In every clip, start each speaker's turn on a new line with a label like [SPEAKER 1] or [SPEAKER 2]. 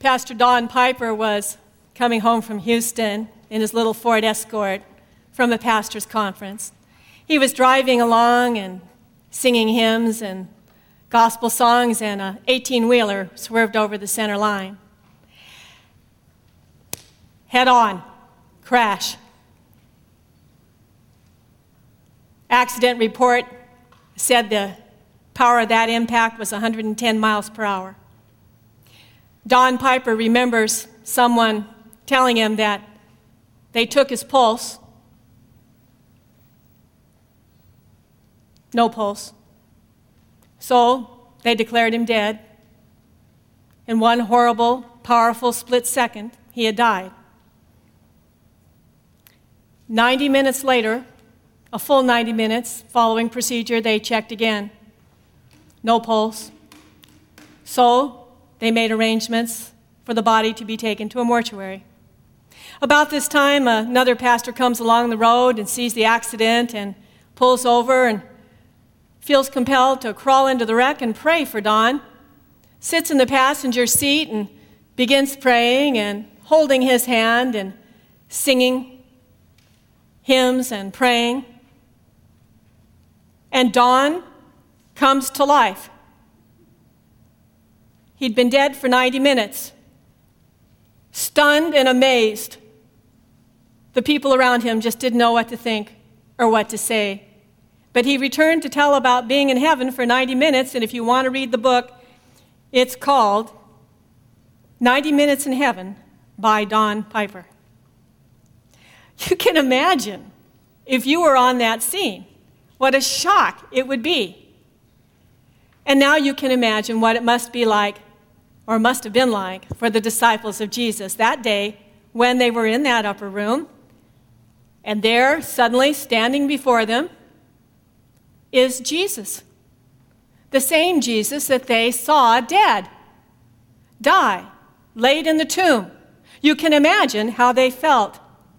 [SPEAKER 1] Pastor Don Piper was coming home from Houston in his little Ford Escort from a pastor's conference. He was driving along and singing hymns and gospel songs, and an 18-wheeler swerved over the center line. Head on, crash. Accident report said the power of that impact was 110 miles per hour. Don Piper remembers someone telling him that they took his pulse. No pulse. So they declared him dead. In one horrible, powerful split second, he had died. 90 minutes later, a full 90 minutes following procedure, they checked again. No pulse. So they made arrangements for the body to be taken to a mortuary. About this time, another pastor comes along the road and sees the accident and pulls over and feels compelled to crawl into the wreck and pray for Don, sits in the passenger seat and begins praying and holding his hand and singing hymns and praying. And Don comes to life. He'd been dead for 90 minutes. Stunned and amazed, the people around him just didn't know what to think or what to say. But he returned to tell about being in heaven for 90 minutes, and if you want to read the book, it's called 90 Minutes in Heaven by Don Piper. You can imagine, if you were on that scene, what a shock it would be. And now you can imagine what it must be like, or must have been like, for the disciples of Jesus that day when they were in that upper room, and there, suddenly standing before them, is Jesus. The same Jesus that they saw dead, die, laid in the tomb. You can imagine how they felt.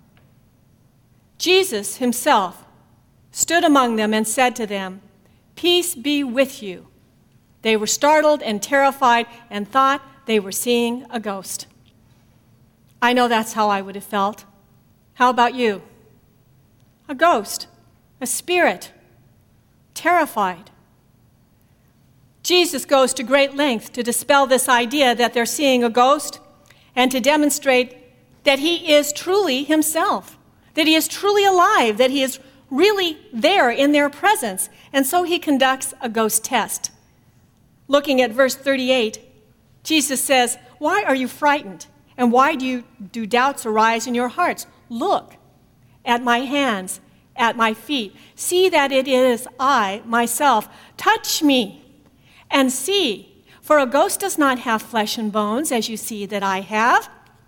[SPEAKER 1] Jesus himself stood among them and said to them, "Peace be with you." They were startled and terrified and thought they were seeing a ghost. I know that's how I would have felt. How about you? A ghost, a spirit, terrified. Jesus goes to great length to dispel this idea that they're seeing a ghost and to demonstrate that he is truly himself, that he is truly alive, that he is really there in their presence. And so he conducts a ghost test. Looking at verse 38, Jesus says, "Why are you frightened? And why do doubts arise in your hearts? Look at my hands, at my feet. See that it is I, myself. Touch me and see. For a ghost does not have flesh and bones, as you see that I have."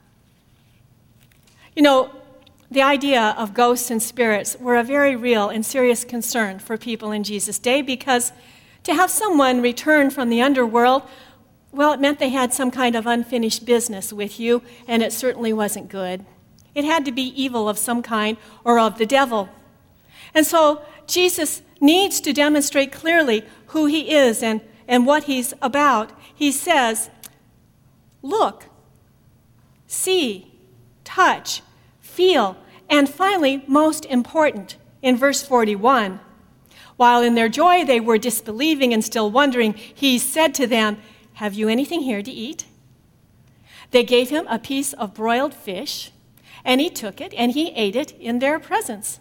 [SPEAKER 1] You know, the idea of ghosts and spirits were a very real and serious concern for people in Jesus' day, because to have someone return from the underworld, well, it meant they had some kind of unfinished business with you, and it certainly wasn't good. It had to be evil of some kind or of the devil. And so Jesus needs to demonstrate clearly who he is and what he's about. He says, look, see, touch, feel, and finally, most important, in verse 41, while in their joy they were disbelieving and still wondering, he said to them, "Have you anything here to eat?" They gave him a piece of broiled fish, and he took it and he ate it in their presence.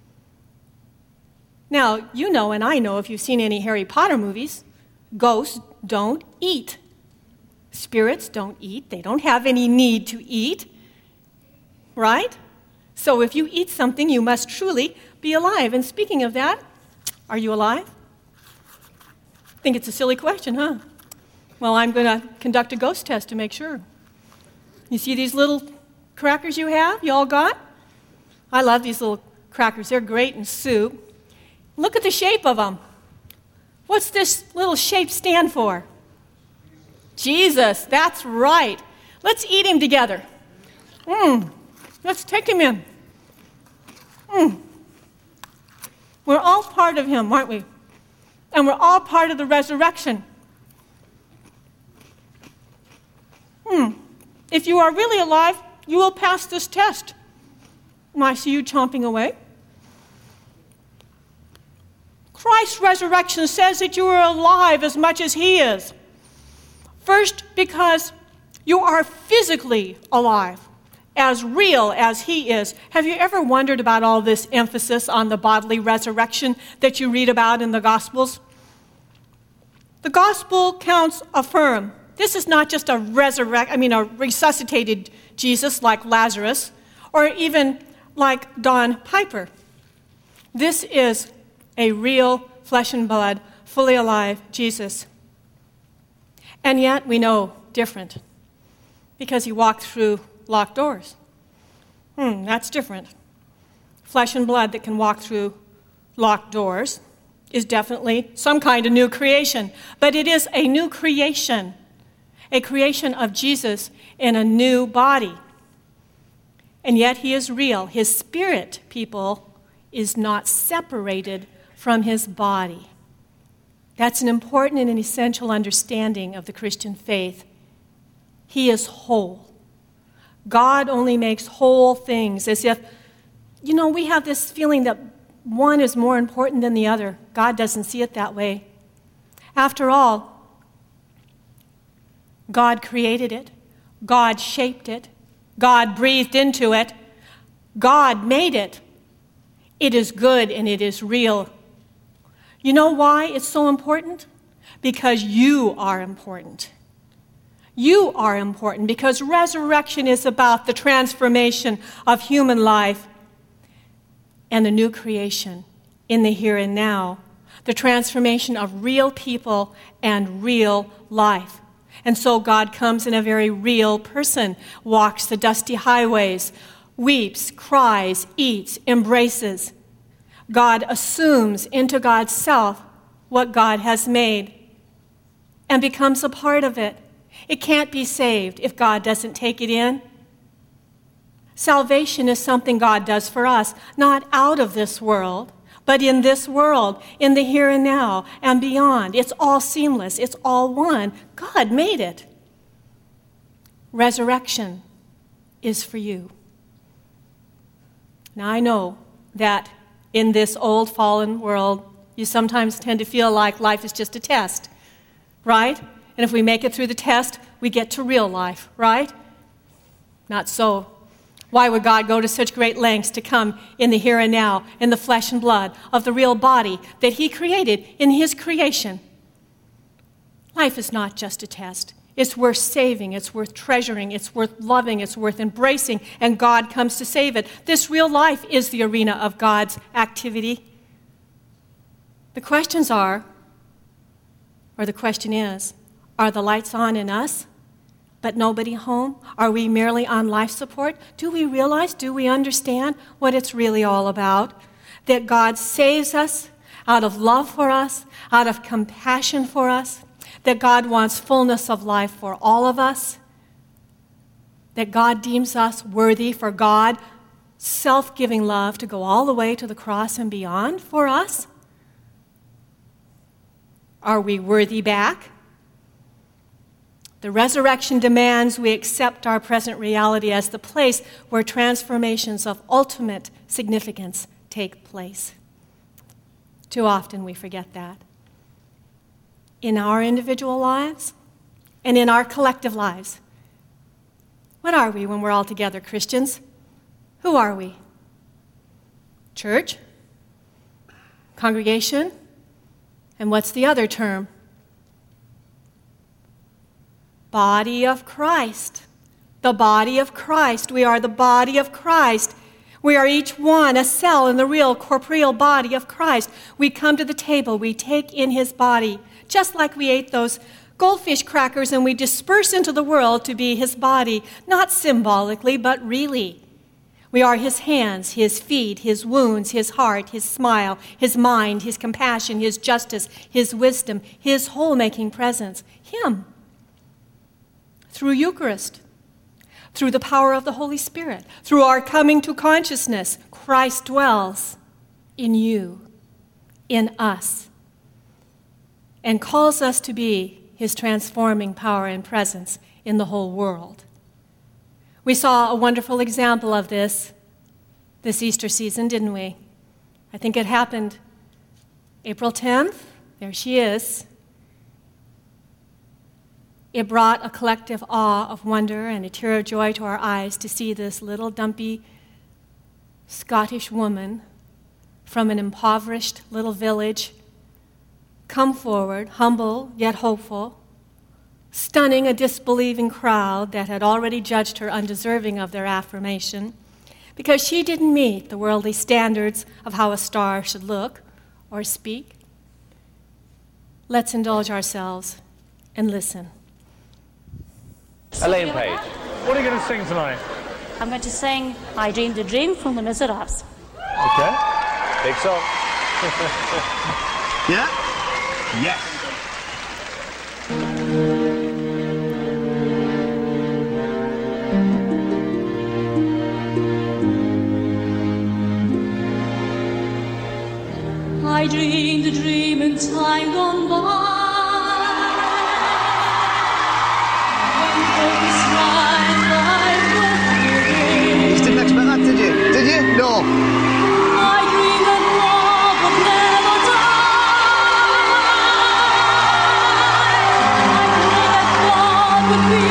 [SPEAKER 1] Now, you know and I know, if you've seen any Harry Potter movies, ghosts don't eat. Spirits don't eat. They don't have any need to eat, right? So if you eat something, you must truly be alive. And speaking of that, are you alive? I think it's a silly question, huh? Well, I'm going to conduct a ghost test to make sure. You see these little crackers you have? You all got? I love these little crackers. They're great in soup. Look at the shape of them. What's this little shape stand for? Jesus, that's right. Let's eat him together. Let's take him in. We're all part of him, aren't we? And we're all part of the resurrection. If you are really alive, you will pass this test. And I see you chomping away. Christ's resurrection says that you are alive as much as he is. First, because you are physically alive, as real as he is. Have you ever wondered about all this emphasis on the bodily resurrection that you read about in the Gospels? The Gospel counts affirm. This is not just a resuscitated Jesus like Lazarus, or even like Don Piper. This is a real flesh and blood, fully alive Jesus. And yet we know different, because he walked through locked doors. That's different. Flesh and blood that can walk through locked doors is definitely some kind of new creation. But it is a new creation, a creation of Jesus in a new body. And yet he is real. His spirit, people, is not separated from his body. That's an important and an essential understanding of the Christian faith. He is whole. God only makes whole things, as if, we have this feeling that one is more important than the other. God doesn't see it that way. After all, God created it. God shaped it. God breathed into it. God made it. It is good and it is real. You know why it's so important? Because you are important. You are important because resurrection is about the transformation of human life and the new creation in the here and now, the transformation of real people and real life. And so God comes in a very real person, walks the dusty highways, weeps, cries, eats, embraces. God assumes into God's self what God has made and becomes a part of it. It can't be saved if God doesn't take it in. Salvation is something God does for us, not out of this world, but in this world, in the here and now and beyond. It's all seamless. It's all one. God made it. Resurrection is for you. Now, I know that in this old fallen world, you sometimes tend to feel like life is just a test, right? And if we make it through the test, we get to real life, right? Not so. Why would God go to such great lengths to come in the here and now, in the flesh and blood of the real body that he created in his creation? Life is not just a test. It's worth saving, it's worth treasuring, it's worth loving, it's worth embracing, and God comes to save it. This real life is the arena of God's activity. The question is, are the lights on in us, but nobody home? Are we merely on life support? Do we realize, do we understand what it's really all about? That God saves us out of love for us, out of compassion for us, that God wants fullness of life for all of us, that God deems us worthy for God, self-giving love to go all the way to the cross and beyond for us? Are we worthy back? The resurrection demands we accept our present reality as the place where transformations of ultimate significance take place. Too often we forget that. In our individual lives and in our collective lives. What are we when we're all together, Christians? Who are we? Church? Congregation? And what's the other term? Body of Christ. The body of Christ. We are the body of Christ. We are each one a cell in the real corporeal body of Christ. We come to the table. We take in his body, just like we ate those goldfish crackers and we disperse into the world to be his body, not symbolically, but really. We are his hands, his feet, his wounds, his heart, his smile, his mind, his compassion, his justice, his wisdom, his whole-making presence. Him. Through Eucharist, through the power of the Holy Spirit, through our coming to consciousness, Christ dwells in you, in us, and calls us to be his transforming power and presence in the whole world. We saw a wonderful example of this Easter season, didn't we? I think it happened April 10th. There she is. It brought a collective awe of wonder and a tear of joy to our eyes to see this little dumpy Scottish woman from an impoverished little village come forward, humble yet hopeful, stunning a disbelieving crowd that had already judged her undeserving of their affirmation, because she didn't meet the worldly standards of how a star should look or speak. Let's indulge ourselves and listen.
[SPEAKER 2] Elaine Page.
[SPEAKER 3] What are you going to sing tonight?
[SPEAKER 4] I'm going to sing I Dreamed a Dream from the Miserables.
[SPEAKER 3] Okay.
[SPEAKER 2] Big song.
[SPEAKER 5] Yeah? Yes.
[SPEAKER 4] I dreamed a dream in time gone by. When hope is right, life will begin.
[SPEAKER 5] You didn't expect that, did you? Did you? No.
[SPEAKER 4] I dreamed that love would never die. I dreamed that God would be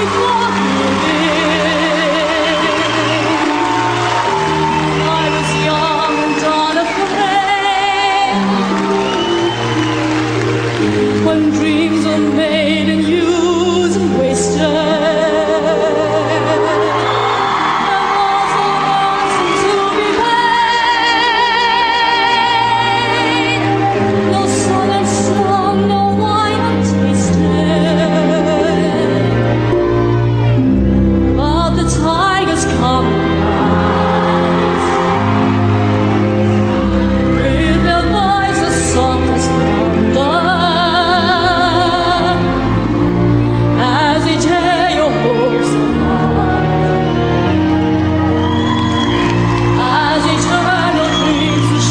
[SPEAKER 4] forgiving. I was young and unafraid. When dreams are made and used and wasted, there was a ransom to be paid. No sun and song, no wine untasted, but the tigers come with their voice as soft as thunder, as they tear your hopes apart, as they turn your dreams to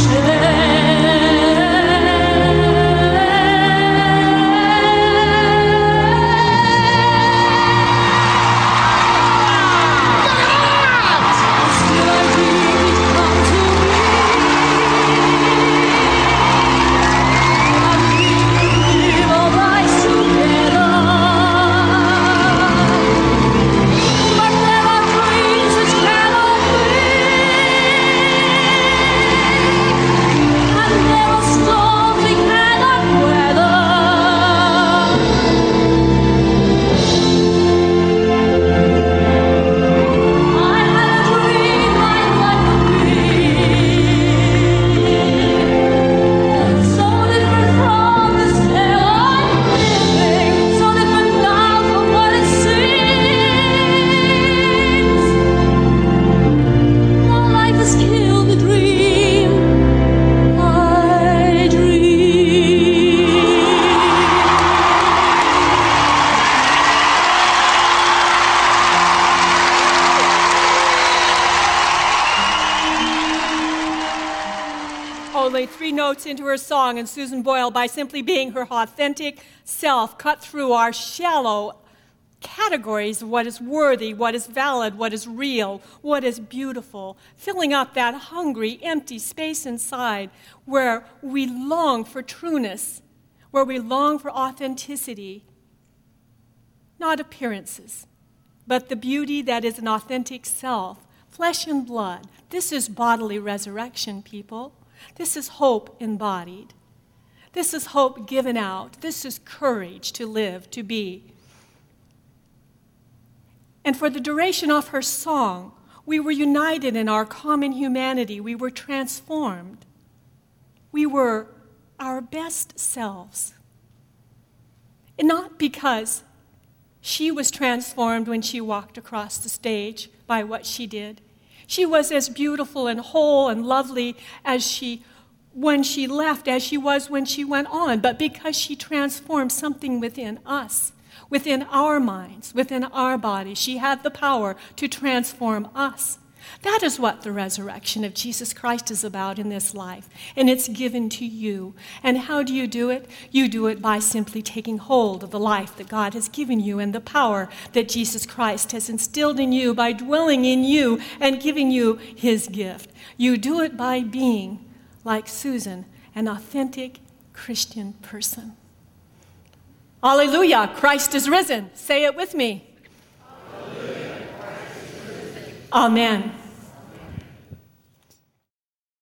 [SPEAKER 4] Still I dream it come to me. I dream our lives together, but there are dreams which cannot be, and there are storms we cannot weather. I had a dream my life would be so different from this hell I'm living, so different now from what it seems. My life has killed the dream I dreamed.
[SPEAKER 1] Only 3 notes into her song, and Susan Boyle, by simply being her authentic self, cut through our shallow categories of what is worthy, what is valid, what is real, what is beautiful, filling up that hungry, empty space inside where we long for trueness, where we long for authenticity, not appearances, but the beauty that is an authentic self, flesh and blood. This is bodily resurrection, people. This is hope embodied. This is hope given out. This is courage to live, to be. And for the duration of her song, we were united in our common humanity. We were transformed. We were our best selves. And not because she was transformed when she walked across the stage by what she did. She was as beautiful and whole and lovely when she left as she was when she went on, but because she transformed something within us, within our minds, within our bodies. She had the power to transform us. That is what the resurrection of Jesus Christ is about in this life, and it's given to you. And how do you do it? You do it by simply taking hold of the life that God has given you and the power that Jesus Christ has instilled in you by dwelling in you and giving you his gift. You do it by being, like Susan, an authentic Christian person. Hallelujah, Christ is risen. Say it with me. Hallelujah, Christ is risen. Amen.